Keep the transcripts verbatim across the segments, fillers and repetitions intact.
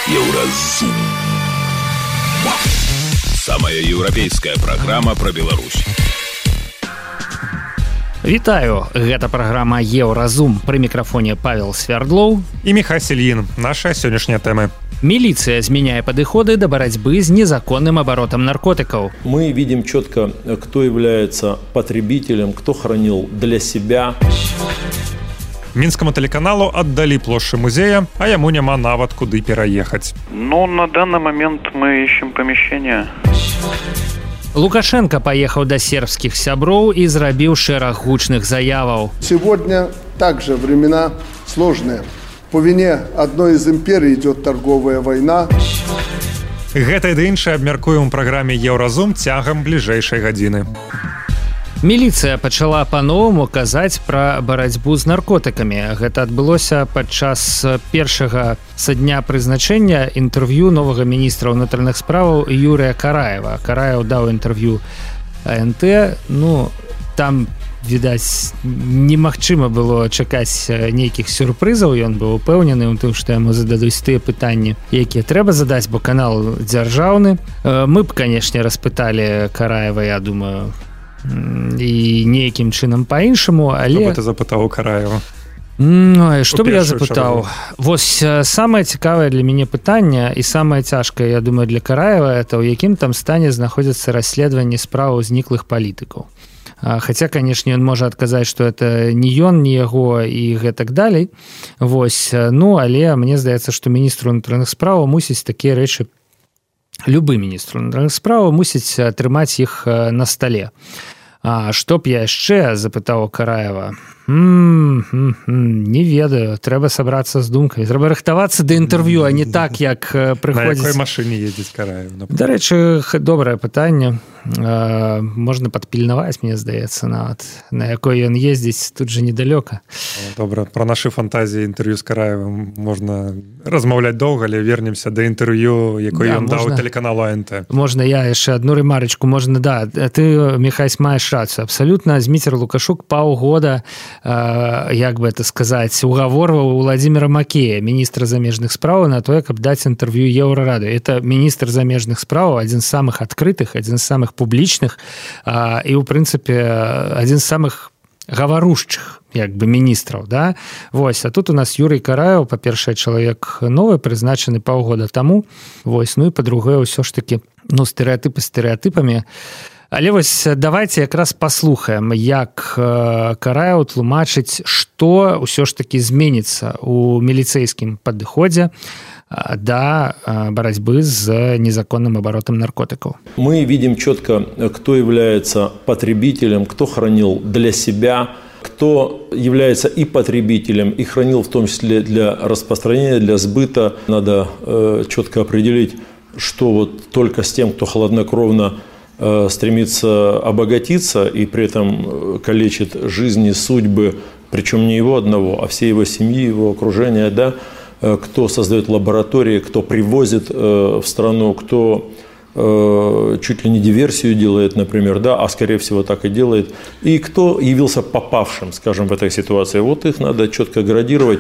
Еўразум. Самая еўрапейская праграма пра Беларусь. Вітаю, гэта праграма Еўразум. Пры мікрафоне Павел Свярдлоў і Михась Сельін. Наша сённяшняя тэма. Милиция зменяе падыходы да барацьбы з незаконным оборотом наркотиков. Мы видим четко, кто является потребителем, кто хранил для себя. Мінскаму тэлеканалу аддалі плошчы музея, а яму няма нават куды пераехаць. Ну, на данный момент мы ищем помещение. Лукашенко поехал до сербских сяброў и зрабіў шэраг гучных заяваў. Сегодня также времена сложные. По вине одной из империй идет торговая война. Гэта і да іншае абмяркуем у праграме Еўразум цягам бліжэйшай гадзіны. Міліцыя пачала па-новаму казаць пра барацьбу з наркотыкамі. Гэта адбылося падчас першага са дня прызначэння інтэрв'ю новага міністра ўнутраных справаў Юрыя Караева. Караев даў інтэрв'ю АНТ. Ну, там, відаць, немагчыма было чакаць нейкіх сюрпрызаў. Ён быў упэўнены ў тым, што яму зададуць тыя пытанні, якія трэба задаць, бо канал дзяржаўны. Мы б, канешне, распыталі Караева, я думаю, і нейкім чынам па-іншаму, але... Што б ты запытаў Караева? Ну, што б я запытаў? Вось самае цікавае для мяне пытанне і самае цяжкае, я думаю, для Караева, это ў якім там стане знаходзяцца расследаванні справаў зніклых палітыкаў. Хаця, канешне, ён можа адказаць, што это не ён, не яго і гэтак далей. Вось, ну, але мне здаецца, што міністр унутраных справаў мусіць такія рэчы, любы міністр унутраных справаў мусіць трымаць іх на стале. А што б я яшчэ запытаў Караева? Не ведаю, трэба сабрацца з думкай. Трэба рыхтавацца да інтэрв'ю, а не так, як прыходзіць... На якой машыне едзець Караев? Дарэчы, добрае пытанне. Можна падпільнаваць, мне здаецца, нават. На якой ён ездзіць, тут же недалёка. Добра, пра нашы фантазіі інтэрв'ю з Караевым можна размаўляць доўга, але вернемся да інтэрв'ю, якой ён даў тэлеканалу АНТ. Можна я яшчэ адну рэмарачку, можна, да. Ты, Михась, маеш рацыю. Абсалютна Зміцер Лукашук паўгода, як бы это сказаць, угаворваў Владимира Макея, міністра замежных справаў, на тое, каб даць інтэрв'ю Еўрараду. Это міністр замежных справаў, адзін з самых адкрытых, адзін з самых публічных і, у прынцыпе, адзін з самых гаварушчых, як бы, міністраў, да? Вось, а тут у нас Юрый Караев, па-першае, чалавек новы, прызначаны паўгода таму, вось, ну і па-другое, ўсё ж такі, ну, стэрэатыпы стэрэатыпамі. Але вось давайте якраз паслухаем, як Караев тлумачыць, што ўсё ж такі зменіцца ў міліцэйскім падыходзе да борьбы с незаконным оборотом наркотиков. Мы видим четко, кто является потребителем, кто хранил для себя, кто является и потребителем, и хранил в том числе для распространения, для сбыта. Надо э, четко определить, что вот только с тем, кто хладнокровно э, стремится обогатиться и при этом калечит жизни, судьбы, причем не его одного, а всей его семьи, его окружения, да, кто создает лаборатории, кто привозит э, в страну, кто э, чуть ли не диверсию делает, например, да, а скорее всего так и делает, и кто явился попавшим, скажем, в этой ситуации. Вот их надо четко градировать.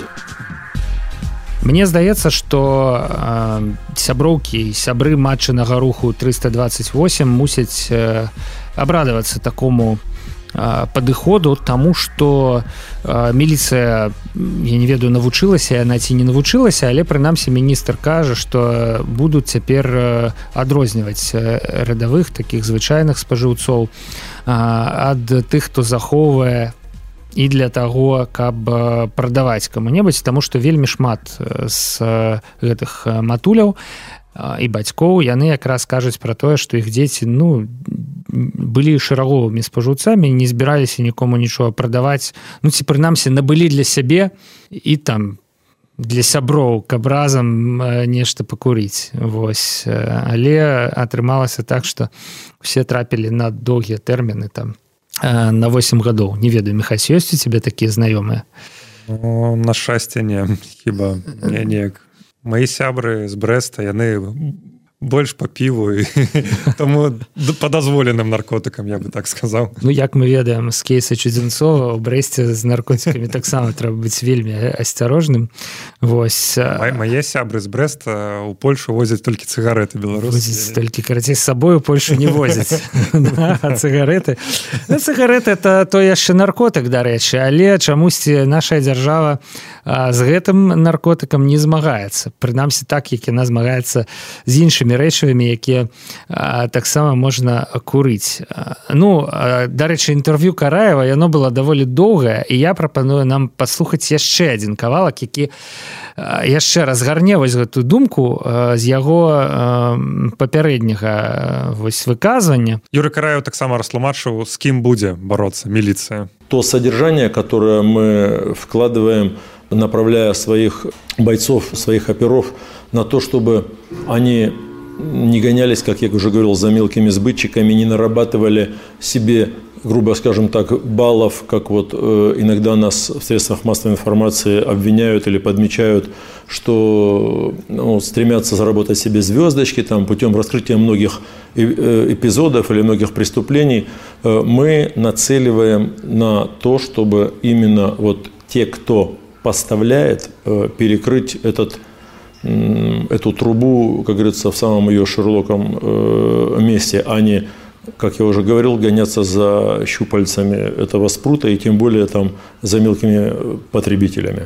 Мне здаецца, што э, сяброўкі і сябры матчынага руху трыста двадцать восемь мусяць э, абрадавацца такому падыходу, таму што э, міліцыя, я не ведаю, навучылася яна ці не навучылася, але прынамсі міністр кажа, што будуць цяпер э, адрозніваць радавых такіх звычайных спажыўцоў э, ад тых, хто захоўвае і для таго, каб прадаваць каму-небудзь, таму што вельмі шмат з гэтых матуляў і бацькоў, яны якраз кажуць пра тое, што іх дзеці, ну, былі шэраговымі спажыўцамі, не збіраліся нікому нічога прадаваць, ну, ці прынамсі набылі для сябе і там для сяброў, каб разам нешта пакурыць. Вось. Але атрымалася так, што усе трапілі на доўгія тэрміны там на восемь гадоў. Не ведаю, Михась, ёсць у цябе такія знаёмыя? Ну, на шчасце не. Хіба не неяк. Мои сябры з Брэста, яны больш па піву і таму па дазволеным наркотыкам, я бы так сказаў. Ну як мы ведаем з кейса Чудзенцова, у Брэсце з наркотыкамі таксама трэба быць вельмі асцярожным. Вось мае сябры з Брэста у Польшу возяць толькі цыгарэты беларускія. Толькі карацей з сабою Польшу не возяць. А цыгарэты цыгарэты это то яшчэ наркотык, дарэчы, але чамусьці наша дзяржава з гэтым наркотыкам не змагаецца. Прынамсі так, як яна змагаецца з іншымі рэчывамі, якія таксама можна курыць. Ну, дарэчы, інтэрв'ю Караева, яно было даволі доўгае, і я прапаную нам паслухаць яшчэ адзін кавалак, які яшчэ разгарне вось гэтую думку з яго папярэдняга вось выказвання. Юрый Караев таксама растлумачыў, з кім будзе бароцца міліцыя. То содержание, которое мы вкладываем, направляя своих бойцов, своих оперов на то, чтобы они не гонялись, как я уже говорил, за мелкими сбытчиками, не нарабатывали себе, грубо скажем так, баллов, как вот э, иногда нас в средствах массовой информации обвиняют или подмечают, что ну, стремятся заработать себе звездочки там, путем раскрытия многих эпизодов или многих преступлений. Мы нацеливаем на то, чтобы именно вот те, кто поставляет, перекрыть этот, эту трубу, как говорится, в самом ее широком месте, а не, как я уже говорил, гоняться за щупальцами этого спрута и тем более там за мелкими потребителями.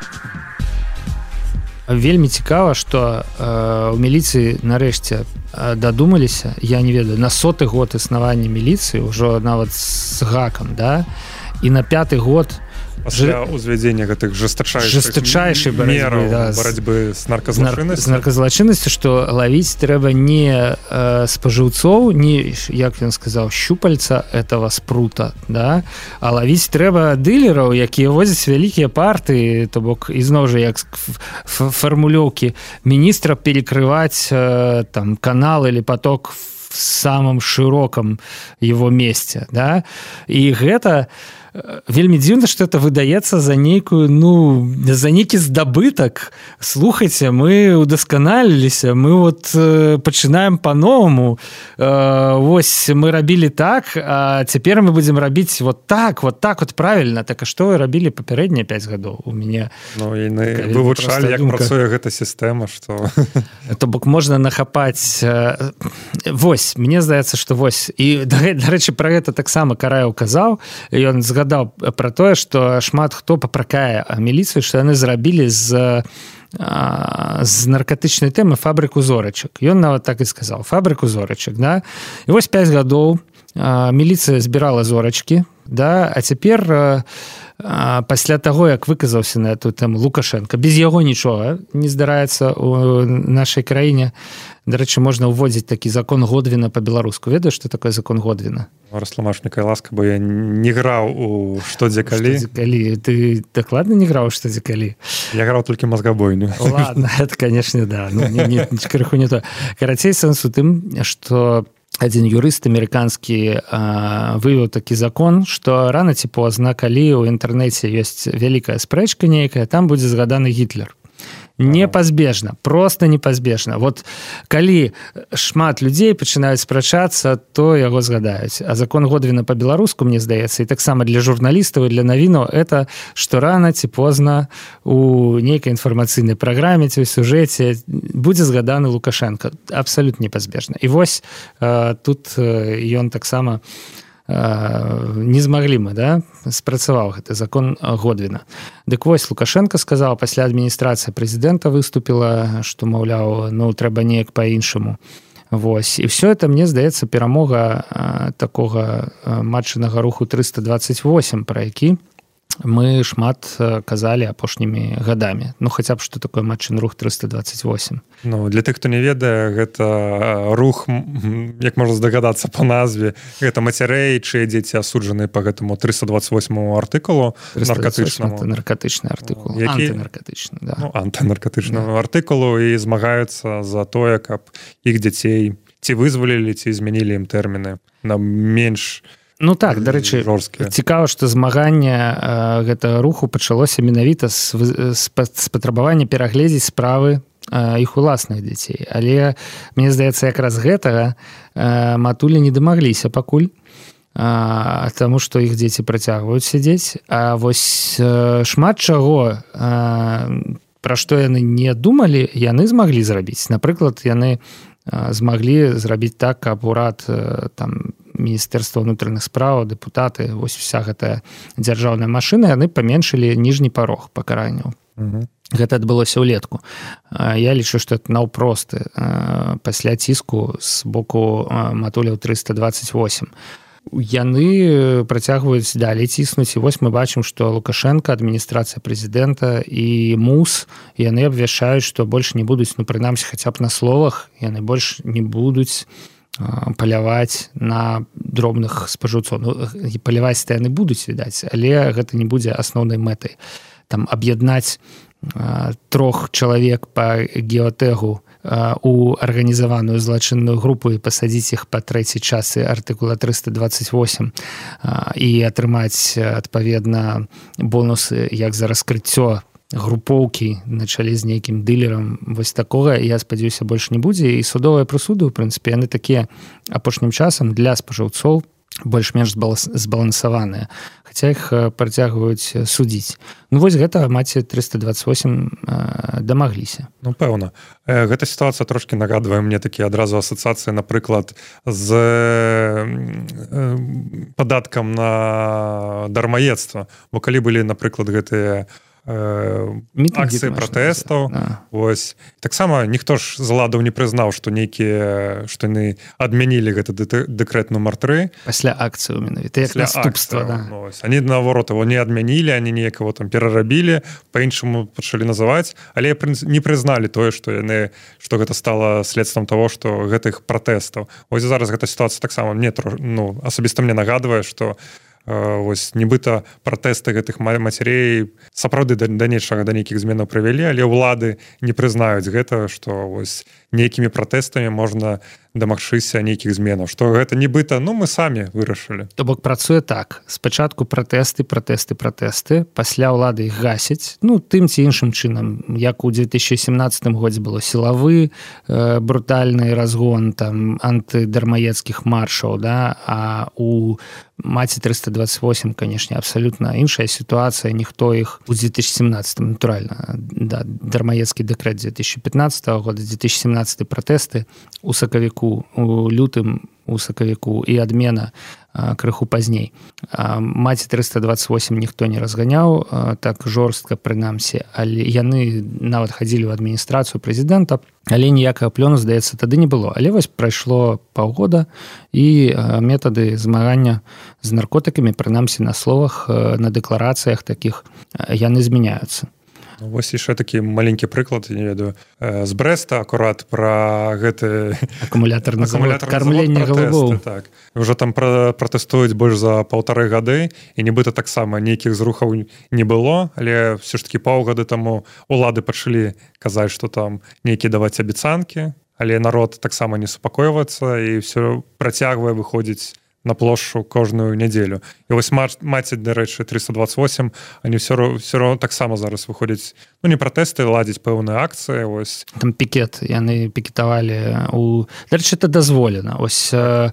Вельмі цікава, што э, у міліцыі нарэшце дадумаліся, я не ведаю, на соты год існавання міліцыі, ўжо нават з гакам, да? І на пяты год пасля ўзвядзення гэтых жестачайшай мераў да, барацьбы з нарказлачыннасцю, з нарказлачыннасцю, што лавіць трэба не э, спажыўцоў, не, як ён сказаў, щупальца этого спрута, да? А лавіць трэба дылераў, якія возяць вялікія партыі, то бок ізноў жа як фармулёўкі міністра перекрываць э, там канал или поток в самом широком его месте, да? І гэта вельмі дзіўна, што это выдаецца за нейкую, ну, за нейкі здабытак. Слухайце, мы удасканаліліся, мы вот э, пачынаем па-новаму. Э, вось мы рабілі так, а цяпер мы будзем рабіць вот так, вот так вот правільна. Так а што вы рабілі папярэднія пяць гадоў? У мяне ну, і вывучалі, як думка. Працуе гэта сістэма, што... То бок можна нахапаць... Э, вось, мне здаецца, што вось. І, дарэчы, пра гэта таксама Караеў казаў, ён згадаў даў пра тое, што шмат хто папракае міліцыю, што яны зрабілі з, з наркатычнай тэмы фабрыку зорачак. Ён нават так і сказаў, фабрыку зорачак, да? І вось пяць гадоў міліцыя збірала зорачкі, да? А цяпер пасля таго, як выказаўся на эту тэму Лукашенко, без яго нічога не здараецца ў нашай краіне. Дарэчы, можна ўводзіць такі закон Годвіна па-беларуску. Ведаеш, што такое закон Годвіна? Растлумачніка ласка, бо я не граў у што дзе калі. Што дзе калі? Ты дакладна не граў што дзе калі? Я граў толькі мазгабойню. Ладно, это, конечно, да. Ну, не, не, крыху не то. Карацей, сэнс у тым, што адзін юрыст амерыканскі вывеў такі закон, што рана ці позна, калі ў інтэрнэце ёсць вялікая спрэчка нейкая, там будзе згаданы Гітлер. Непазбежна, просто непазбежна. Вот калі шмат людзей пачынаюць спрачацца, то яго згадаюць. А закон Годвіна па-беларуску, мне здаецца, і таксама для журналістаў і для навінаў, это што рана ці позна у нейкай інфармацыйнай праграме ці ў сюжэце будзе згаданы Лукашенко. Абсалютна непазбежна. І вось э, тут э, ён таксама не змаглі мы, да, спрацаваў гэты закон Годвіна. Дык вось Лукашенко сказаў, пасля адміністрацыя прэзідэнта выступіла, што, маўляў, ну, трэба неяк па-іншаму. Вось. І все это, мне здаецца, перамога а, такога матчынага руху трыста дваццаць восем, пра які мы шмат казалі апошнімі гадамі. Ну, хаця б, што такое матчын рух трыста дваццаць восем. Ну, для тых, хто не ведае, гэта рух, як можна здагадацца па назве, гэта мацярэй, чые дзеці асуджаныя па гэтаму трыста дваццаць восьмаму артыкулу наркатычнаму. Наркатычны артыкул. Які... Антынаркатычны, да. Ну, антынаркатычнаму да. артыкулу і змагаюцца за тое, каб іх дзяцей ці вызвалілі, ці змянілі ім тэрміны на менш... Ну так, дарэчы, цікава, што змаганне э, гэтага руху пачалося менавіта з, з, з патрабавання перагледзець справы іх уласных дзяцей. Але мне здаецца, якраз гэтага матулі не дамагліся пакуль, таму што іх дзеці працягваюць сядзець. А вось шмат чаго, пра што яны не думалі, яны змаглі зрабіць. Напрыклад, яны змаглі зрабіць так, каб урад, там, Міністэрства ўнутраных спраў, дэпутаты, вось вся гэтая дзяржаўная машына, яны паменшылі ніжні парог пакаранняў. Угу. Гэта адбылося ўлетку. Я лічу, што это наўпросты пасля ціску з боку матуляў трыста дваццаць восем. Яны працягваюць далей ціснуць, і вось мы бачым, што Лукашенко, адміністрацыя прэзідэнта і МУС, яны абвяшчаюць, што больш не будуць, ну, прынамсі, хаця б на словах, яны больш не будуць паляваць на дробных спажыўцоў. Ну, паляваць-то яны будуць, відаць, але гэта не будзе асноўнай мэтай. Там аб'яднаць трох чалавек па геотэгу у арганізаваную злачынную групу і пасадзіць іх па трэцяй частцы артыкула трыста дваццаць восем і атрымаць адпаведна бонусы як за раскрыццё групоўкі на чале з нейкім дылерам. Вось такога, я спадзяюся, больш не будзе. І судовыя прысуды, у прынцыпе, яны такія апошнім часам для спажыўцоў больш-менш збалансаваныя, хаця іх працягваюць судзіць. Ну вось гэта маці трыста дваццаць восем дамагліся. Ну, пэўна. Гэта сітуацыя трошкі нагадвае мне такія адразу асацыяцыі, напрыклад, з падаткам на дармаедства. Бо калі былі, напрыклад, гэтыя акцыі пратэстаў, ось таксама ніхто ж з ладаў не прызнаў, што нейкія, што яны адмянілі гэта дэкрэт нумар тры пасля акцыі менавіта, як наступства, да. Они наоборот его не адмянілі, они неяк его там перарабілі, па-іншаму пачалі называць, але не прызналі тое, што яны, што гэта стала следствам того, што гэтых пратэстаў. Ось зараз гэта сітуацыя таксама мне, ну, асабіста мне нагадвае, што вось нібыта пратэсты гэтых мацярей сапраўды да, да нечага, да нейкіх зменаў прывялі, але ўлады не прызнаюць гэта, што вось нейкімі пратэстамі можна дамагчыся нейкіх зменаў, што гэта нібыта, ну, мы самі вырашылі. То бок працуе так. Спачатку пратэсты, пратэсты, пратэсты, пасля ўлады іх гасяць, ну, тым ці іншым чынам, як у две тысячи семнадцатым годзе было сілавы, э, брутальны разгон там антыдармаедскіх маршаў, да, а у маці трыста дваццаць восем, канешне, абсалютна іншая сітуацыя, ніхто іх у две тысячи семнадцатым, натуральна, да, дармаедскі дэкрэт две тысячи пятнадцатого года, две тысячи семнадцатый пратэсты у сакавіку, у лютым, у сакавіку і адмена а, крыху пазней. А, маці трыста дваццаць восем ніхто не разганяў а, так жорстка, прынамсі, але яны нават хадзілі ў адміністрацыю прэзідэнта, але ніякага плёну, здаецца, тады не было. Але вось прайшло паўгода, і а, метады змагання з наркотыкамі, прынамсі на словах, а, на дэкларацыях такіх, а, яны змяняюцца. Вось яшчэ такі маленькі прыклад, я не ведаю, з Брэста акурат пра гэты акумулятарны завод, кармленне галубоў. Так. Уже там пра, пратэстуюць больш за паўтары гады, і нібыта таксама нейкіх зрухаў не было, але все ж таки паўгады таму улады пачалі казаць, што там нейкія даваць абяцанкі, але народ таксама не супакойваецца і все працягвае выходзіць на плошчу кожную нядзелю. І вось маці, дарэчы, трыста дваццаць восем, они все роўно таксама зараз выходзяць, ну, не пратэсты, ладзяць пэўныя акцыі, вось. Там пікет, яны пікетавалі у... Дарэчы, это дазволена. Вось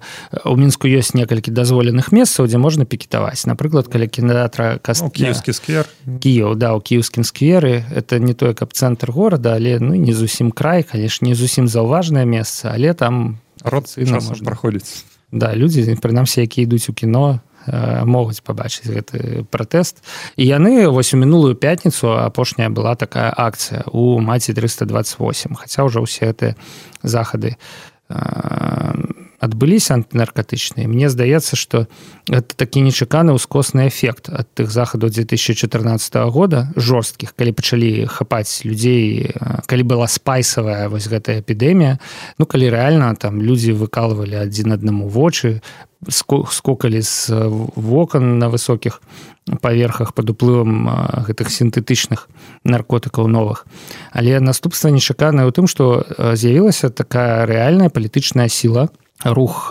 у Мінску ёсць некалькі дазволеных месцаў, дзе можна пікетаваць. Напрыклад, каля кінатэатра Каст... Ну, Кіеўскі сквер. Кіеў, да, у кіеўскім скверы. Это не тое, каб цэнтр горада, але, ну, не зусім край, конечно, не зусім заўважнае месца, але там... Род часам можна праходзіць. Да, людзі, прынамсі, якія ідуць у кіно, могуць пабачыць гэты пратэст. І яны вось у мінулую пятніцу, апошняя была такая акцыя у маці трыста дваццаць восем, хаця ўжо ўсе гэтыя захады адбыліся антынаркатычныя. Мне здаецца, што гэта такі нечаканы ўскосны эфект ад тых захадаў две тысячи чатырнаццатого года, жорсткіх, калі пачалі хапаць людзей, калі была спайсавая вось гэтая эпідэмія, ну, калі рэальна там людзі выкалвалі адзін аднаму вочы, скокалі з вокон на высокіх паверхах пад уплывам гэтых сінтэтычных наркотыкаў новых. Але наступства нечаканае ў тым, што з'явілася такая рэальная палітычная сіла, рух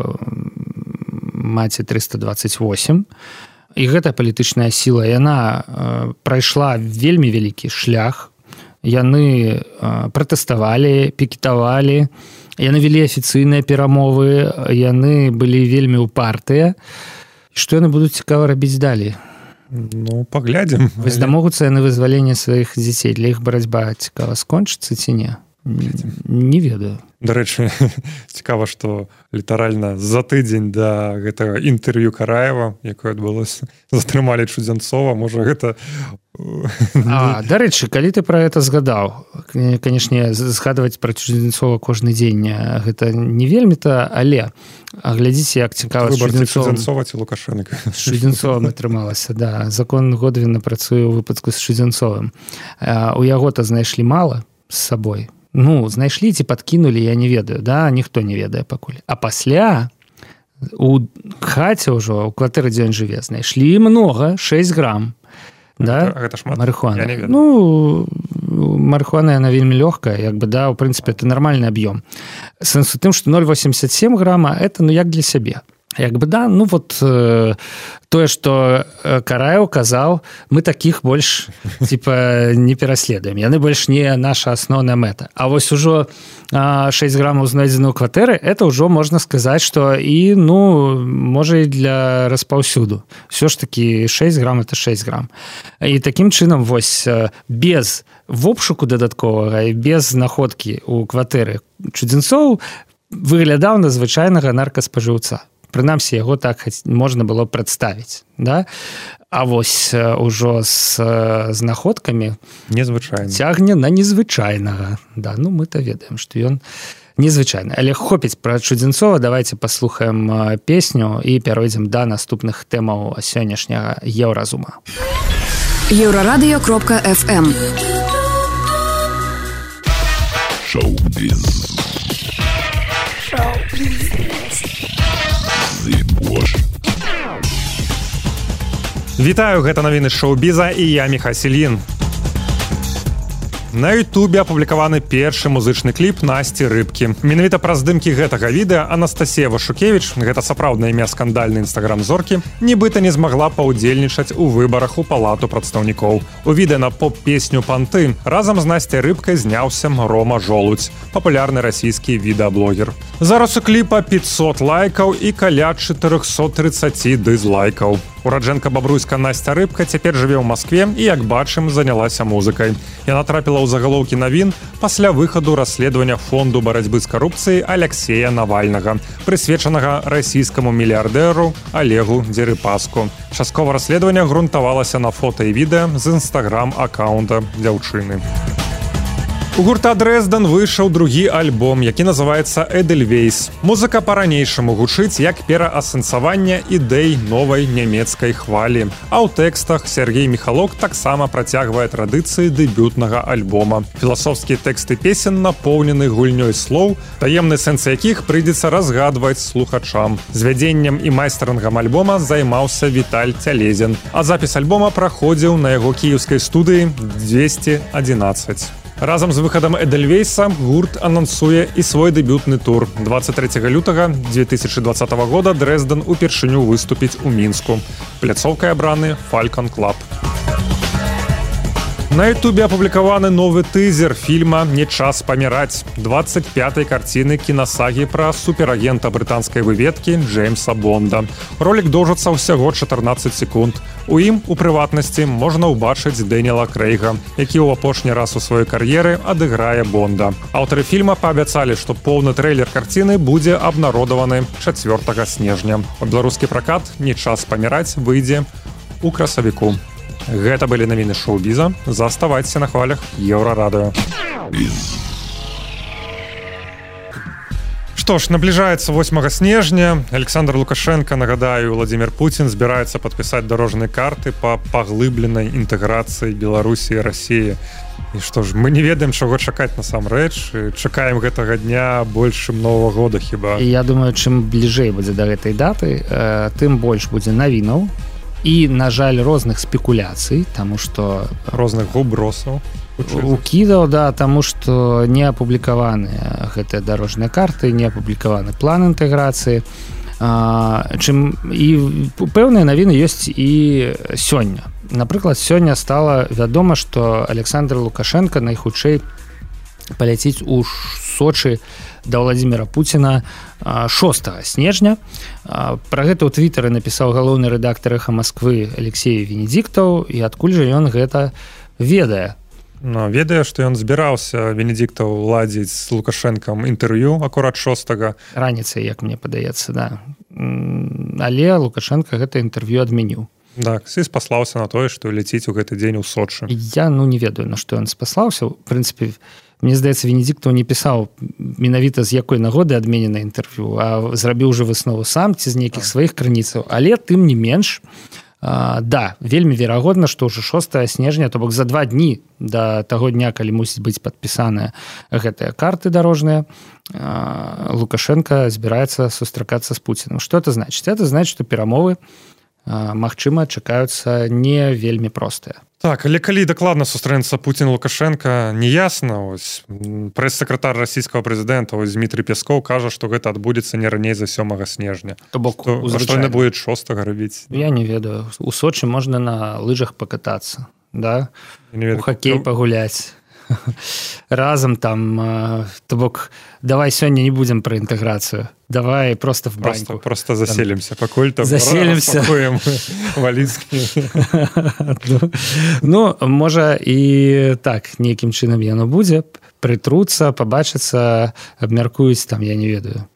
маці трыста дваццаць восем. І гэтая палітычная сіла, яна прайшла вельмі вялікі шлях яны пратэставалі, пікетавалі, яны вялі афіцыйныя перамовы, яны былі вельмі ўпартыя. Што яны будуць цікава рабіць далей? Ну, паглядзім. Вось дамогуцца яны вызвалення сваіх дзяцей, для іх барацьба цікава скончыцца ці не? Не ведаю. Дарэчы, цікава, што літаральна за тыдзень да гэтага інтэрв'ю Караева, якое адбылося, затрымалі Чудзянцова, можа гэта... А, дарэчы, калі ты пра гэта згадаў, канешне, згадваць пра Чудзянцова кожны дзень гэта не вельмі-то, але глядзіце, як цікава з Чудзянцова ці Лукашенка. З Чудзянцовым атрымалася, да. Закон Годвіна працуе ў выпадку з Чудзянцовым. У яго-то знайшлі мала з сабой. Ну, знайшлі ці падкінулі, я не ведаю, да, ніхто не ведае пакуль. А пасля у хаце ўжо, у кватэры, дзе ён жыве, знайшлі многа, шэсць грам. Да? Гэта шмат. Марыхуана. Я не ведаю. Ну, марыхуана, яна вельмі лёгкая, як бы, да, у прынцыпе, это нармальны аб'ём. Сэнс у тым, што ноль восемьдесят семь грама, это, ну, як для сябе. Як бы, да, ну вот э, тое, што Караеў казаў, мы такіх больш типа не пераследуем. Яны больш не наша асноўная мэта. А вось ужо э, шэсць грамаў знойдзена ў кватэры, это ўжо можна сказаць, што і, ну, можа і для распаўсюду. Усё ж такі шэсць грам это шэсць грам. І такім чынам вось без вобшуку дадатковага і без знаходкі ў кватэры Чудзянцоў выглядаў на звычайнага наркаспажыўца. Прынамсі, яго так можна было прадставіць. Да? А вось ужо з знаходкамі незвычайна цягне на незвычайнага. Да, ну, мы-то ведаем, што ён незвычайны. Але хопіць пра Чудзянцова, давайте паслухаем песню і перайдзем да наступных тэмаў сённяшняга Еўразума. еўрарадыё кропка эф эм Шоу-біз. Шоу-біз. Вітаю, гэта навіны шоу-біза і я Міха Селін. На ютубе апублікаваны першы музычны кліп Насці Рыбкі. Менавіта праз здымкі гэтага відэа Анастасія Вашукевіч, гэта сапраўднае імя скандальнай інстаграм-зоркі, нібыта не змагла паўдзельнічаць у выбарах у палату прадстаўнікоў. У відэа на поп-песню «Панты» разам з Насцяй Рыбкай зняўся Рома Жолудзь, папулярны расійскі відэаблогер. Зараз у кліпа пятьсот лайкаў і каля чатырохсот тридцать дызлайкаў. Ураджэнка-бабруйска Насця Рыбка цяпер жыве ў Маскве і, як бачым, занялася музыкай. Яна трапіла ў загалоўкі навін пасля выхаду расследавання фонду барацьбы з карупцыяй Алексея Навальнага, прысвечанага расійскаму мільярдэру Олегу Дзерыпаску. Часткова расследавання грунтавалася на фота і відэа з інстаграм-акаунта дзяўчыны. У гурта Дрэздэн выйшаў другі альбом, які называецца «Эдельвейс». Музыка па-ранейшаму гучыць як пераасэнсаванне ідэй новай нямецкай хвалі. А ў тэкстах Сергей Міхалок таксама працягвае традыцыі дэбютнага альбома. Філасофскія тэксты песен напоўнены гульнёй слоў, таемны сэнс якіх прыйдзецца разгадваць слухачам. Звядзеннем і майстарынгам альбома займаўся Віталь Цялезін, а запіс альбома праходзіў на яго кіеўскай студыі двести одиннадцать. Разам з выхадам «Эдельвейса» гурт анансуе і свой дэбютны тур. двадцать третьего лютага две тысячи двадцатого года Дрэздэн упершыню выступіць у Мінску. Пляцоўкай абраны «Фалькон Клаб». На ютубе апублікаваны новы тызер фільма «Не час паміраць», двадцать пятай карціны кінасагі пра суперагента брытанскай выведкі Джеймса Бонда. Ролік доўжыцца ўсяго чатырнаццаць секунд. У ім, у прыватнасці, можна ўбачыць Дэніела Крэйга, які ў апошні раз у сваёй кар'еры адыграе Бонда. Аўтары фільма паабяцалі, што поўны трэйлер карціны будзе абнародаваны чацвёртага снежня. У беларускі пракат «Не час паміраць» выйдзе ў красавіку. Гэта былі навіны шоу-біза. Заставайцеся на хвалях Еўрарадыё. Што ж, набліжаецца восьмага снежня. Александр Лукашенко, нагадаю, Владимир Путин збіраецца падпісаць дарожныя карты па паглыбленай інтэграцыі Беларусі і Расіі. І што ж, мы не ведаем, чаго чакаць насамрэч. Чакаем гэтага дня больш, чым Новага года хіба. І я думаю, чым бліжэй будзе да гэтай даты, тым больш будзе навінаў. І, на жаль, розных спекуляцый, таму што... Розных губросаў. Укідаў, да, таму што не апублікаваныя гэтыя дарожныя карты, не апублікаваны план інтэграцыі. чым і пэўныя навіны ёсць і сёння. Напрыклад, сёння стала вядома, што Александр Лукашенко найхутчэй паляціць у Сочы да Владимира Путина шостага снежня. Пра гэта ў твітары напісаў галоўны рэдактар «Эхо Москвы» Алексей Венедиктов, і адкуль жа ён гэта ведае? Ну, ведае, што ён збіраўся Венедиктов ладзіць з Лукашэнкам інтэрв'ю акурат шостага. Раніцай, як мне падаецца, да. Але Лукашенко гэта інтэрв'ю адмяніў. Так, і спаслаўся на тое, што ляціць у гэты дзень у Сочы. Я, ну, не ведаю, на што ён спаслаўся. В прынцыпе, мне здаецца, Венедиктов не пісаў менавіта з якой нагоды адменена інтэрв'ю, а зрабіў уже выснову сам ці з нейкіх сваіх крыніцаў. Але тым не менш, а, да, вельмі верагодна, што ўжо шостага снежня, то бок за два дні да таго дня, калі мусіць быць падпісаныя гэтыя карты дарожныя, а, Лукашенко збіраецца сустракацца з Пуціным. Што это значыць? Это значыць, што перамовы, а, магчыма, чакаюцца не вельмі простыя. Так, але калі дакладна сустрэнецца Путін Лукашенко, не ясна. Ось прэс-сакратар расійскага прэзідэнта, ось Дмітрый Песков, кажа, што гэта адбудзецца не раней за сёмага снежня. То бок, што, а што не будзе шостага рабіць? Я не ведаю. У Сочы можна на лыжах пакатацца, да? У хакей пагуляць. Разам там, то бок, давай сёння не будзем пра інтэграцыю. Давай просто в баньку. Просто, просто заселимся. Пакуль там заселимся. Валіцкі. Ну, можа і так, нейкім чынам яно будзе. Прытруцца, пабачыцца, абмяркуюць там, я не ведаю,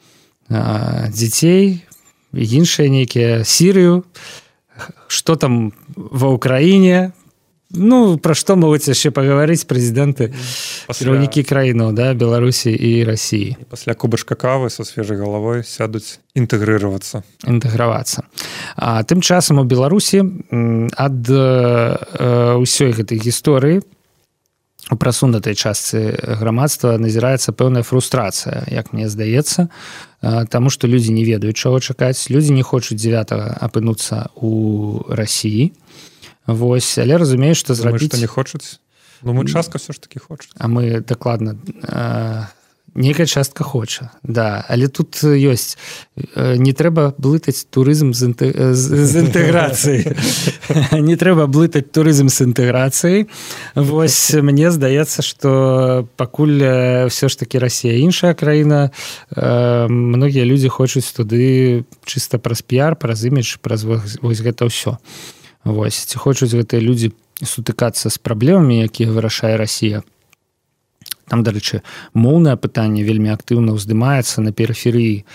дзяцей, іншыя нейкія, Сірыю, што там ва Ўкраіне. Ну, пра што могуць яшчэ пагаварыць прэзідэнты, кіраўнікі краінаў, да, Беларусі і Расіі. І пасля кубачка кавы са свежай галавой сядуць інтэгрыравацца. Інтэгравацца. А тым часам у Беларусі ад э, ўсёй гэтай гісторыі у прасунутай частцы грамадства назіраецца пэўная фрустрацыя, як мне здаецца, таму што людзі не ведаюць, чаго чакаць, людзі не хочуць дзевятага апынуцца ў Расіі. Вось, але разумею, што зрабіць... Думаю, што не хочуць? Ну, мы частка ўсё ж такі хочуць. А мы дакладна... Э, нейкая частка хоча, да. Але тут ёсць... Э, не трэба блытаць турызм з, інтэ... з, з інтэграцыяй. Не трэба блытаць турызм з інтэграцыяй. Вось, мне здаецца, што пакуль ўсё ж такі Расія іншая краіна, э, многія людзі хочуць туды чыста праз піар, праз імідж, праз вось гэта ўсё. Вось, ці хочуць гэтыя людзі сутыкацца з праблемамі, якія вырашае Расія. Там, дарэчы, моўнае пытанне вельмі актыўна ўздымаецца на перыферыі.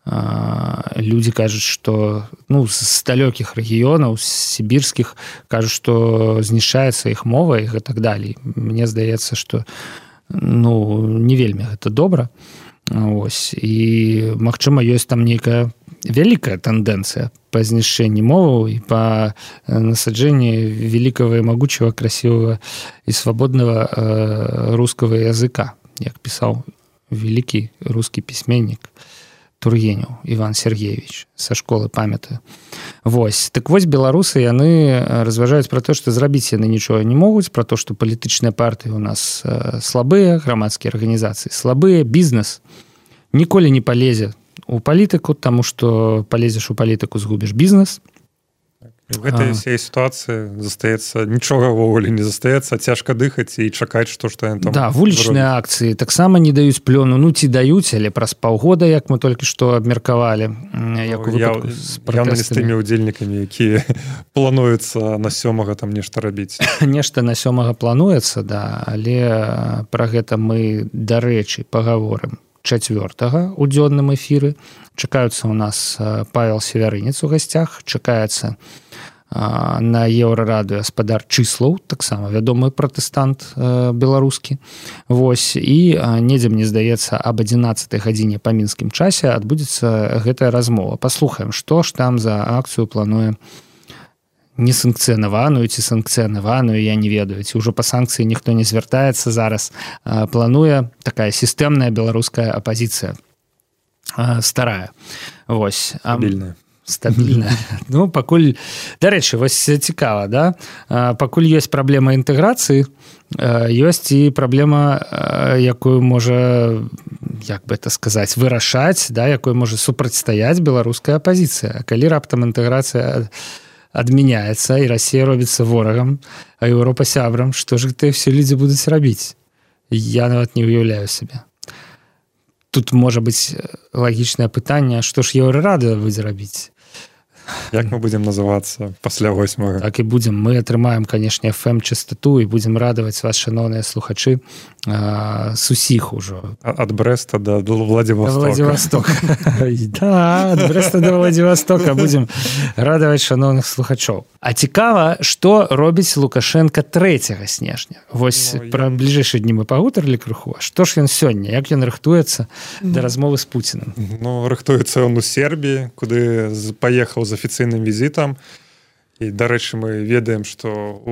Людзі кажуць, што ну, з далёкіх рэгіёнаў, з сібірскіх, кажуць, што знішчаецца іх мова і гэтак далей. Мне здаецца, што ну, не вельмі гэта добра. Ось. І, магчыма, ёсць там нейкая вялікая тэндэнцыя па знішчэнні моваў і па насаджэнні великого и могучего, красивого и свободного э, русского языка, як пісаў великий русский письменник Тургенев Иван Сергеевич са школы памятаю. Вось. Так вось беларусы яны разважаюць пра то, што зрабіць яны нічога не могуць, пра то, што палітычныя партыі у нас э, слабыя, грамадскія арганізацыі слабыя, бізнес ніколі не палезе у палітыку, таму што палезеш у палітыку, згубіш бізнес. В гэтай всей сітуацыі застаецца нічога ўвогуле не застаецца, цяжка дыхаць і чакаць, што што яны там. Да, вулічныя акцыі таксама не даюць плёну, ну ці даюць, але праз паўгода, як мы толькі што абмеркавалі, як у выпадку з пратэстамі. Явна не з тымі ўдзельнікамі, якія плануецца на сёмага там нешта рабіць. Нешта на сёмага плануецца, да, але пра гэта мы, дарэчы, пагаворым чацвёртага у дзённым эфіры. Чакаюцца ў нас Павел Севярынец у гасцях, чакаецца на Еўрарадыё гаспадар Чыслаў, таксама вядомы пратэстант беларускі. Вось, і недзе, мне здаецца, аб адзінаццатай гадзіне па мінскім часе адбудзецца гэтая размова. Паслухаем, што ж там за акцыю плануе несанкцыянаваную ці санкцыянаваную, я не ведаю, ці ўжо па санкцыі ніхто не звяртаецца зараз. Плануе такая сістэмная беларуская апазіцыя. Старая. Вось. Стабільная. Стабільная. Ну, пакуль... Дарэчы, вось цікава, да? Пакуль ёсць праблема інтэграцыі, ёсць і праблема, якую можа як бы это сказаць, вырашаць, да, якой можа супрацьстаяць беларуская апазіцыя. Калі раптам інтэграцыя адмяняецца і Расія робіцца ворагам, а Еўропа сябрам, што ж гэтыя ўсе людзі будуць рабіць? Я нават не уяўляю сабе. Тут можа быць лагічнае пытанне, што ж Еўрарада будзе рабіць? Як мы будзем называцца пасля восьмага? Так і будзем. Мы атрымаем, канешне, эф эм-частату і будзем радаваць вас, шаноўныя слухачы, з усіх ужо. Ад Брэста да Владзівастока. Владзівастока. Да, ад Брэста да Владзівастока будзем радаваць шаноўных слухачоў. А цікава, што робіць Лукашенка трэцяга снежня. Вось ну, пра бліжэйшыя дні мы пагутарылі крыху. Што ж ён сёння? Як ён рыхтуецца да размовы з Пуцінам? Ну, рыхтуецца ён у Сербіі, куды паехаў з афіцыйным візітам. І, дарэчы, мы ведаем, што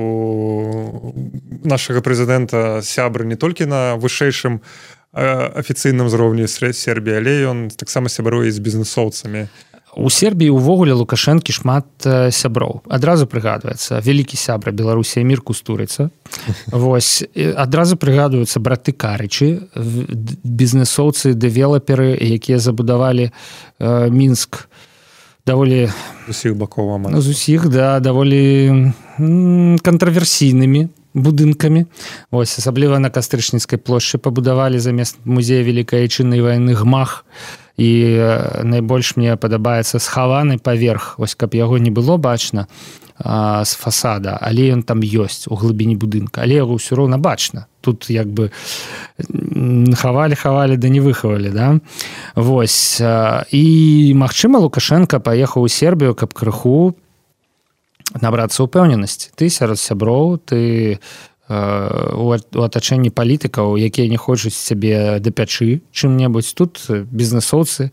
у нашага прэзідэнта сябры не толькі на вышэйшым афіцыйным узроўні Сербіі, але ён таксама сябруе з бізнесоўцамі. У Сербіі ўвогуле Лукашэнкі шмат сяброў. Адразу прыгадваецца вялікі сябра Беларусі Эмір Кустурыца. Вось, адразу прыгадваюцца браты Карычы, бізнесоўцы, дэвелаперы, якія забудавалі э, Мінск даволі... З усіх бакоў амаль. З усіх, да, даволі кантраверсійнымі будынкамі. Вось, асабліва на Кастрычніцкай плошчы пабудавалі замест музея Вялікай Айчыннай вайны гмах. І найбольш мне падабаецца схаваны паверх, вось каб яго не было бачна а, з фасада, але ён там ёсць у глыбіні будынка, але яго ўсё роўна бачна. Тут як бы хавалі, хавалі, да не выхавалі, да? Вось. І, магчыма, Лукашенка паехаў у Сербію, каб крыху набрацца ўпэўненасці. Ты сярод сяброў, ты у атачэнні палітыкаў, якія не хочуць сябе дапячы чым-небудзь. Тут бізнесоўцы,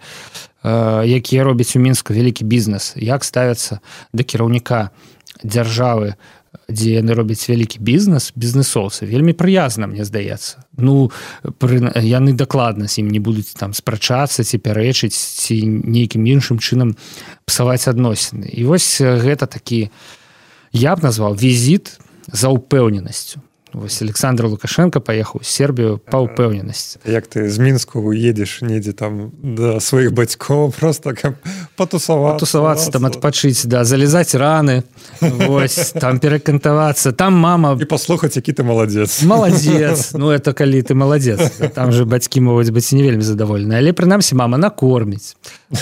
якія робяць у Мінску вялікі бізнес. Як ставяцца да кіраўніка дзяржавы, дзе яны робяць вялікі бізнес, бізнесоўцы. Вельмі прыязна, мне здаецца. Ну, пры... яны дакладна з ім не будуць там спрачацца ці пярэчыць, ці нейкім іншым чынам псаваць адносіны. І вось гэта такі, я б назваў, візіт за ўпэўненасцю. Вось Александр Лукашенко паехаў у Сербію па ўпэўненасці. Як ты з Мінску едзеш недзе там да сваіх бацькоў, просто каб патусавацца. Патусавацца, там адпачыць, да, залезаць раны, вось, там перакантавацца. Там мама... І паслухаць, які ты маладзец. Маладзец. Ну, это калі ты маладзец. Там же бацькі могуць быць не вельмі задаволены. Але, прынамсі, мама накорміць.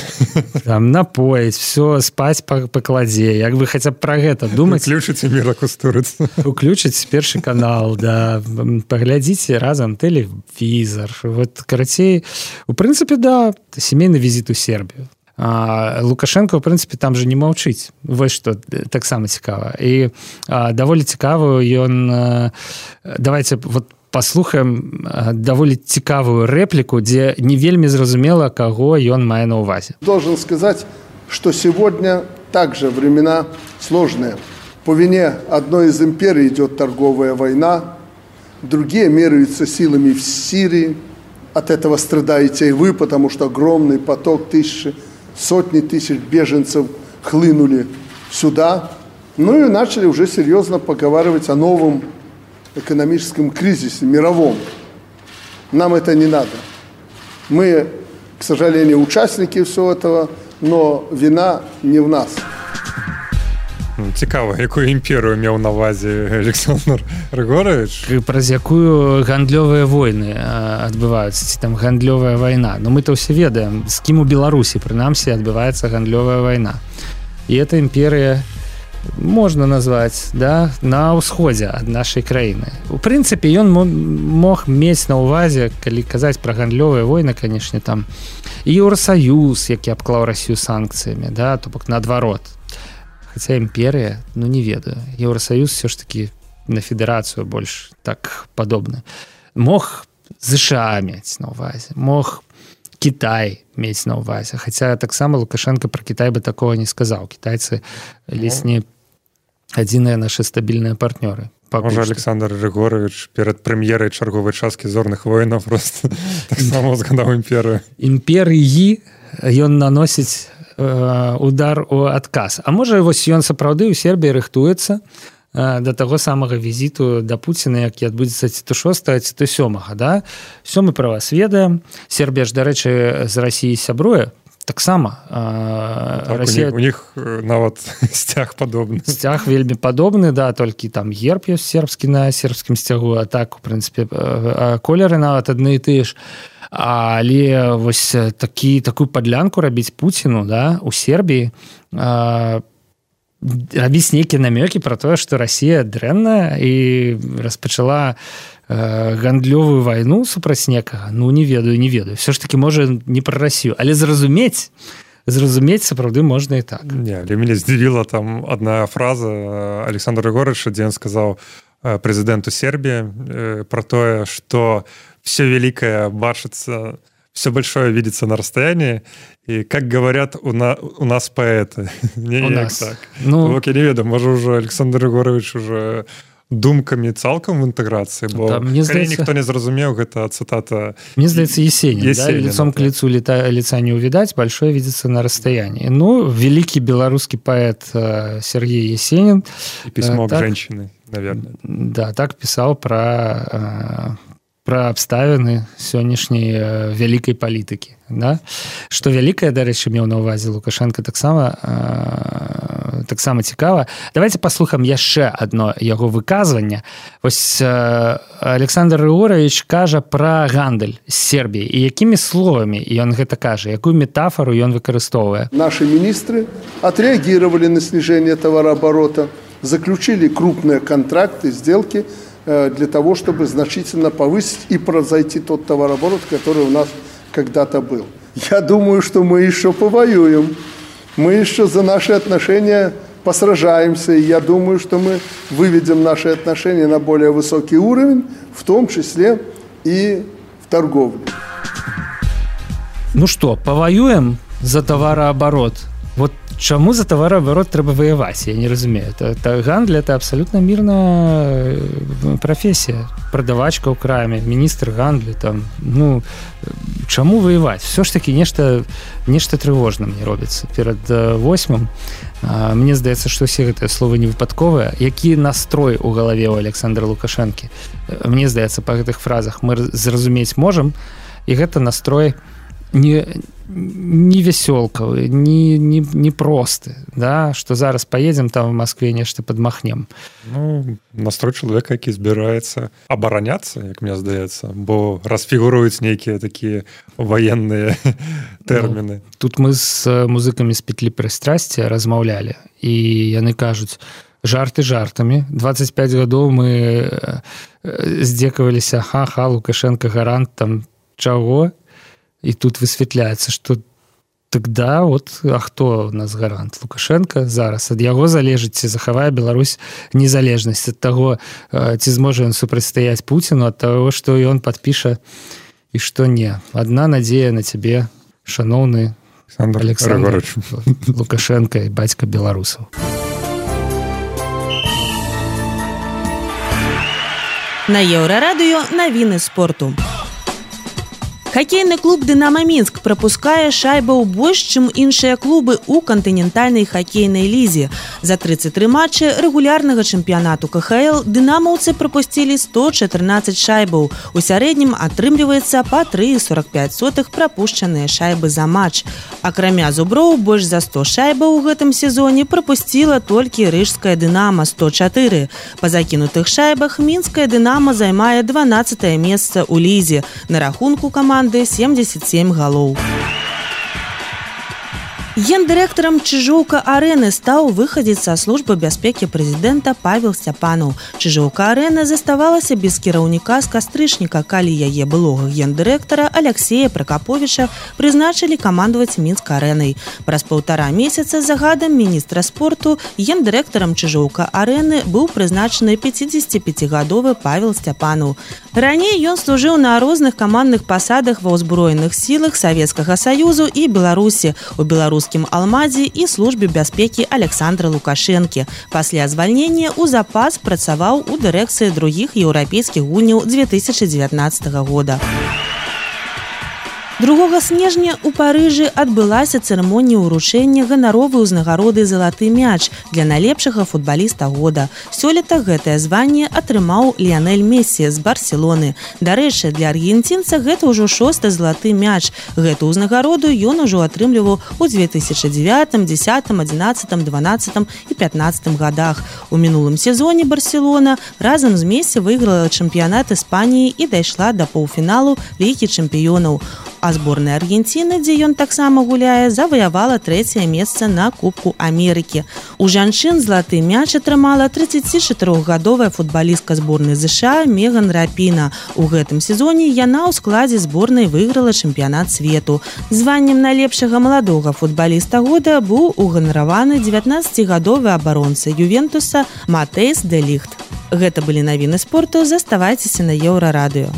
Там напоіць, все, спаць пакладзе. Як вы хаця б пра гэта думаць... Уключыць Эміра Кустурыцу. Уключыць першы канал. Да, паглядзіце разам тэлевізор. Вот, карацей, у прынцыпе, да, сямейны візіт у Сербію. А Лукашенко, у прынцыпе, там же не маўчыць. Вось што таксама цікава. І а, даволі цікавую ён... А, давайте вот паслухаем даволі цікавую рэпліку, дзе не вельмі зразумела, каго ён мае на ўвазе. Должен сказать, что сегодня также времена сложные. По вине одной из империй идет торговая война, другие меряются силами в Сирии. От этого страдаете и вы, потому что огромный поток, тысячи, сотни тысяч беженцев хлынули сюда. Ну и начали уже серьезно поговаривать о новом экономическом кризисе, мировом. Нам это не надо. Мы, к сожалению, участники всего этого, но вина не в нас. Цікава, якую імперію меў на ўвазе Александр Григорович? Праз якую гандлёвыя войны адбываюцца, ці там гандлёвая вайна. Но мы-то ўсе ведаем, з кім у Беларусі, прынамсі, адбываецца гандлёвая вайна. І эта імперія можна назваць, да, на ўсходзе ад нашай краіны. У прынцыпе, ён мог мець на ўвазе, калі казаць пра гандлёвыя войны, канешне, там і Еўрасаюз, які абклаў Расію санкцыямі, да, то бок наадварот. Хаця імперія, ну не ведаю. Еўрасаюз все ж таки на федэрацыю больш так падобны. Мог ЗША мець на ўвазе, мог Кітай мець на ўвазе. Хаця таксама Лукашенко пра Кітай бы такого не сказаў. Кітайцы ледзь не адзіныя нашы стабільныя партнёры. Можа, Александр Григорович перад прэм'ерай чарговай часткі зорных войнаў просто таксама згадаў імперію. Імперыі ён наносіць удар у адказ. А можа, вось ён сапраўды ў Сербіі рыхтуецца да таго самага візіту да Пуціна, які адбудзецца ці то шостага, ці то сёмага, да? Всё мы пра вас ведаем. Сербія ж, дарэчы, з Расіяй сябруе, таксама. Так, Расія... у них, у них нават сцяг падобны. Сцяг вельмі падобны, да, толькі там герб ёсць сербскі на сербскім сцягу, а так, у прынцыпе, колеры нават адны і тыя ж. Але вось такі, такую падлянку рабіць Пуціну, да, у Сербіі, рабіць нейкія намёкі пра тое, што Расія дрэнная і распачала гандлёвую вайну супраць некага, ну не ведаю, не ведаю. Все ж таки можа не пра Расію, але зразумець, зразумець сапраўды можна і так. Не, для мяне здзівіла там одна фраза Александра Григорьевича, дзе ён сказаў прэзідэнту Сербіі пра тое, што все великое бачится, все большое видится на расстоянии, и, как говорят у, на, у нас поэты. Не, у не нас. Так. Ну, ну, я не ведаю, может, уже Александр Егорович уже думками цалкам в інтэграцыі, бо да, мне калі здаецца... ніхто не зразумеў, гэта цытата... Мне здаецца, Есенин, Есенин, да? Лицом да, к лицу лета, лица не увидать, большое видится на расстоянии. Ну, великий белорусский поэт Сергей Есенин... И письмо так, к женщине, наверное. Да, так писал про... про абставіны сённяшняй э, вялікай палітыкі, да? Што вялікае, дарэчы, меў на ўвазе Лукашенко, таксама э, таксама цікава. Давайте паслухаем яшчэ адно яго выказванне. Вось э, Александр Григорьевич кажа пра гандаль з Сербіяй, і якімі словамі ён гэта кажа, якую метафору ён выкарыстоўвае. Наши министры отреагировали на снижение товарооборота, заключили крупные контракты, сделки для того, чтобы значительно повысить и превзойти тот товарооборот, который у нас когда-то был. Я думаю, что мы еще повоюем, мы еще за наши отношения посражаемся, и я думаю, что мы выведем наши отношения на более высокий уровень, в том числе и в торговле. Ну что, повоюем за товарооборот? Вот чаму за товарооборот трэба воевать? Я не разумею. Это, это гандль, это абсолютно мирная профессия. Продавачка ў краме, министр гандлю, там, ну, чаму воевать? Все ж таки нешта, нешта трывожна мне робіцца перад восьмым. А, мне здаецца, што ўсе гэтыя словы не выпадковыя. Які настрой у галаве у Александра Лукашэнкі? Мне здаецца, па гэтых фразах мы зразумець можам, і гэта настрой не, не весёлкавы, не, не, не просты, да? Што зараз поедем там в Москве нешта падмахнем. Ну, настрой чалавека, які збіраецца абараняцца, як мне здаецца, бо расфігуруюць нейкія такія ваенныя тэрміны. Ну, тут мы з музыкамі з петлі прыстрасця размаўлялі, і яны кажуць, жарты жартамі. двадцать пять гадоў мы здзекаваліся, ха-ха, Лукашенко гарант там чаго? И тут высвятляецца, што тогда вот, а хто у нас гарант? Лукашенко зараз. Ад яго залежыць, ці захавае Беларусь незалежнасць, ад таго, ці зможа ён супрацьстаяць Пуціну, ад таго, што ён падпіша і што не. Адна надзея на цябе, шаноўны Александр Лукашенко і бацька беларусаў. На Еўрарадыё навіны спорту. Хакейны клуб «Дынамо Мінск» прапускае шайбаў больш, чым іншыя клубы ў кантынентальнай хакейнай лізе. За тридцать три матчы рэгулярнага чэмпіянату ка ха эл дынамаўцы прапусцілі сто чатырнаццаць шайбаў. У сярэднім атрымліваецца па тры цэлых сорок пять сотых прапушчаныя шайбы за матч. Акрамя зуброў, больш за сто шайбаў у гэтым сезоне прапусціла толькі рыжская «Дынамо» сто чатыры. Па закінутых шайбах мінская «Дынамо» займае дванаццатае месца ў лізе. На рахунку каманды семьдесят семь галоў. Гендырэктарам Чыжоўка-арэны стаў выхадзец са службы бяспекі прэзідэнта Павел Сцяпанаў. Чыжоўка-арэна заставалася без кіраўніка з кастрычніка, калі яе былога гендырэктара Аляксея Пракаповіча прызначылі камандаваць Мінск-арэнай. Праз паўтара месяца загадам міністра спорту гендырэктарам Чыжоўка-арэны быў прызначаны пяцідзесяціпяцігадовы Павел Сцяпанаў. Раней ён служыў на розных камандных пасадах ва ўзброеных сілах Савецкага Саюзу і Беларусі, у беларускім Алмадзе і службе бяспекі Александра Лукашэнкі. Пасля звальнення ў запас працаваў у дырэкцыі другіх еўрапейскіх гульняў две тысячи девятнадцатого года. другога снежня ў Парыжы адбылася цырымонія ўручэння ганаровай узнагароды «Залаты мяч» для найлепшага футбаліста года. Сёлета гэтае званне атрымаў Ліянель Мессі з Барселоны. Дарэчы, для аргенцінца гэта ўжо шосты залаты мяч. Гэту ўзнагароду ён ужо атрымліваў у две тысячы дзевятым, дзесятым, адзінаццатым, дванаццатым і пятнаццатым гадах. У мінулым сезоне Барселона разам з Мессі выйграла чэмпіянат Іспаніі і дайшла да паўфіналу Лігі чэмпіёнаў. А зборная Аргенціны, дзе ён таксама гуляе, заваявала трэцяе месца на Кубку Амерыкі. У жанчын залаты мяч атрымала трыццацічатырохгадовая футбалістка зборнай ЗША Меган Рапіна. У гэтым сезоне яна ў складзе зборнай выйграла чэмпіянат свету. Званнем найлепшага маладога футбаліста года быў уганараваны дзевятнаццацігадовы абаронца Ювентуса Матэйс де Ліхт. Гэта былі навіны спорту. Заставайцеся на Еўрарадыё.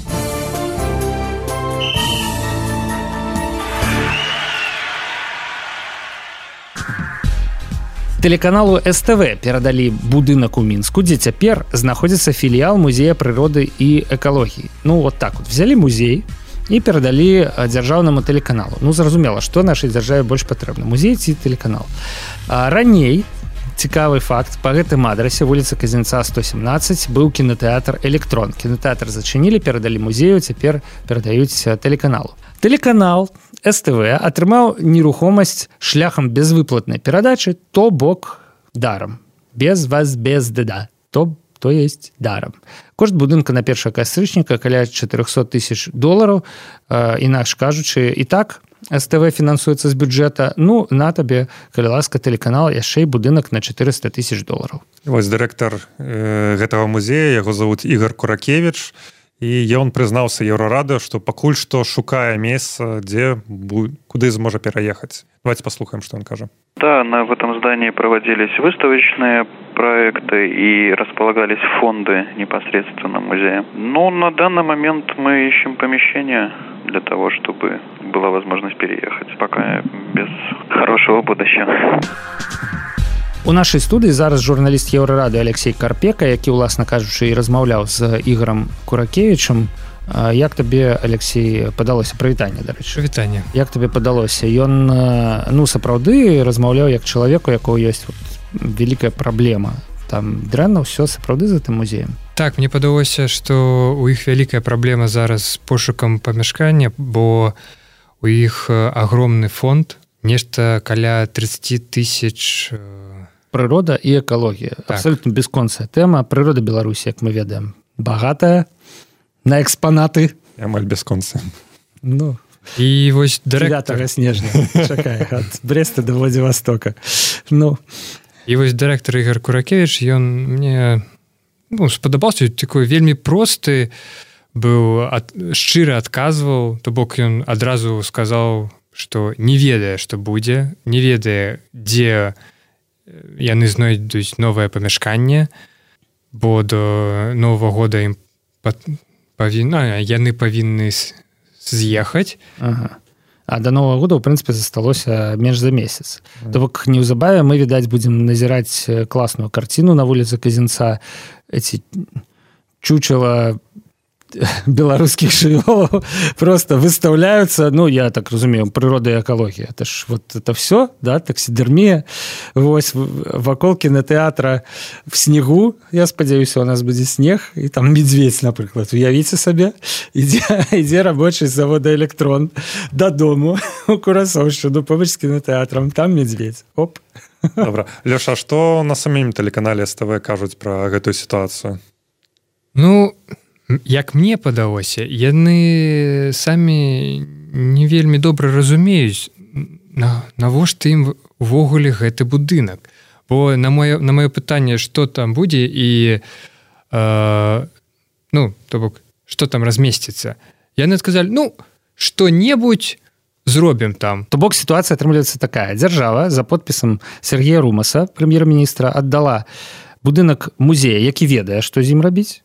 Тэлеканалу эс тэ вэ перадалі будынак у Мінску, дзе цяпер знаходзіцца філіял музея прыроды і экалогіі. Ну, вот так вот. Взялі музей і перадалі дзяржаўнаму тэлеканалу. Ну, зразумела, што нашай дзяржаве больш патрэбна. Музей ці тэлеканал. А раней, цікавы факт, па гэтым адрасе, вуліца Казінца сто семнаццаць, быў кінотэатр «Электрон». Кінотэатр зачынілі, перадалі музею, цяпер перадаюць тэлеканалу. Тэлеканал эс тэ вэ атрымаў нерухомасць шляхам безвыплатнай перадачы, то бок дарам. Без вас, без дэда. То, то есть дарам. Кошт будынка на першага кастрычніка каля чатырохсот тысяч долараў. Э, інакш кажучы, і так эс тэ вэ фінансуецца з бюджэта. Ну, на табе, калі ласка, тэлеканал, яшчэ і будынак на чатырыста тысяч долараў. Вось дырэктар э, гэтага музея, яго завуць Ігар Куракевіч, і ён прызнаўся Еўрарадыё, што пакуль што шукае месца, дзе куды зможа пераехаць. Давайте послухаем, что он кажа. Да, на, в этом здании проводились выставочные проекты и располагались фонды непосредственно музея. Но на данный момент мы ищем помещение для того, чтобы была возможность переехать. Пока без хорошего будущего. У нашай студыі зараз журналіст Еўрарадыё Алексей Карпека, які, уласна кажучы, і размаўляў з Ігорам Куракевічам. Як табе, Алексей, падалося прывітанне, дарэчы? Прывітанне. Як табе падалося? Ён, ну, сапраўды размаўляў як чалавек, у якого ёсць вот, вялікая праблема. Там дрэнна ўсё сапраўды за тым музеем. Так, мне падалося, што у іх вялікая праблема зараз з пошукам памяшкання, бо у іх агромны фонд, нешта каля тридцать тысяч... Прырода і экалогія. Так. Абсолютно бесконцая тэма. Прырода Беларусі, як мы ведаем, багатая на экспанаты. Амаль бесконцая. Ну, і вось дырэктар... девятага снежня. Чакай, ад Бреста до Владивостока. Ну. І вось дырэктар Ігар Куракевіч, ён мне ну, спадабаўся, такой вельмі просты быў, ад... шчыра адказваў, то бок ён адразу сказаў, што не ведае, што будзе, не ведае, дзе яны знойдуць новае памяшканне, бо до Новага года ім павінна, яны павінны з'ехаць. Ага. А до Новага года, ў прынцыпе, засталося менш за месяц. Mm. То бок неўзабаве мы, відаць, будзем назіраць класную карціну на вуліцы Казінца. Эці чучела беларускіх жывёлаў просто выставляются, ну, я так разумею, прырода і экалогія. Это ж вот это все, да, таксідэрмія. Вось вакол кінотэатра в снегу, я спадзяюся, у нас будзе снег, і там медведь, напрыклад. Уявіце сабе, ідзе, ідзе рабочий з завода «Электрон» дадому у Курасоўшчыну побач з кінотэатрам, там медведь. Оп. Добра. Лёша, што на самім тэлеканале эс тэ вэ кажуць пра гэтую сітуацыю? Ну, як мне падалося, яны самі не вельмі добра разумеюць, навошта ім увогуле гэты будынак. Бо на маё, на маё пытанне, што там будзе і э, ну, то бок, што там размесціцца, яны сказалі, ну, што-небудзь зробім там. То бок сітуацыя атрымліваецца такая. Дзяржава за подпісам Сергея Румаса, прэм'ер-міністра, аддала будынак музея, які ведае, што з ім рабіць,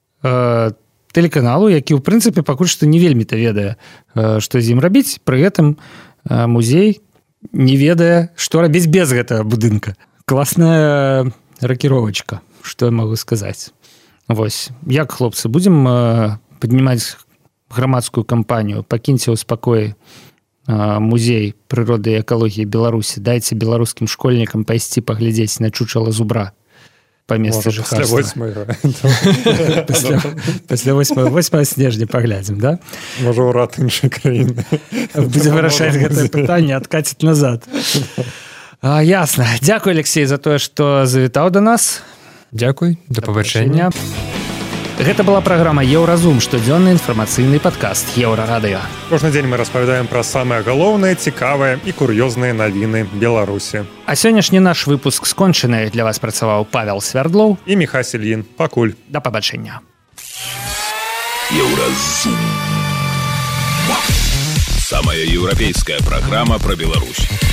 тэлеканалу, які, ў прынцыпе, пакуль што не вельмі-то ведае, што з ім рабіць. Пры гэтым музей не ведае, што рабіць без гэтага будынка. Класная ракіровачка, што я магу сказаць. Вось. Як, хлопцы, будзем паднімаць грамадскую кампанію пакіньце ў спакоі музей прыроды і экалогіі Беларусі, дайце беларускім школьнікам пайсці паглядзець на чучала зубра па месцы жыхарства. Пасля восьмага снежня паглядзім, да? Можа, ўрад іншай краіны. Будзе вырашаць гэтае пытанне, адкаціць назад. А, ясна. Дзякуй, Алексей, за тое, што завітаў да нас. Дзякуй, да пабачэння. Гэта была праграма «Еўразум», штодзённы інфармацыйны падкаст «Еўрарадыё». Кожны дзень мы распавядаем пра самыя галоўныя, цікавыя і кур'ёзныя навіны Беларусі. А сённяшні наш выпуск скончаны. Для вас працаваў Павел Свярдлоў і Міхась Ільін. Пакуль. Да пабачэння. «Еўразум». Самая еўрапейская праграма пра Беларусь.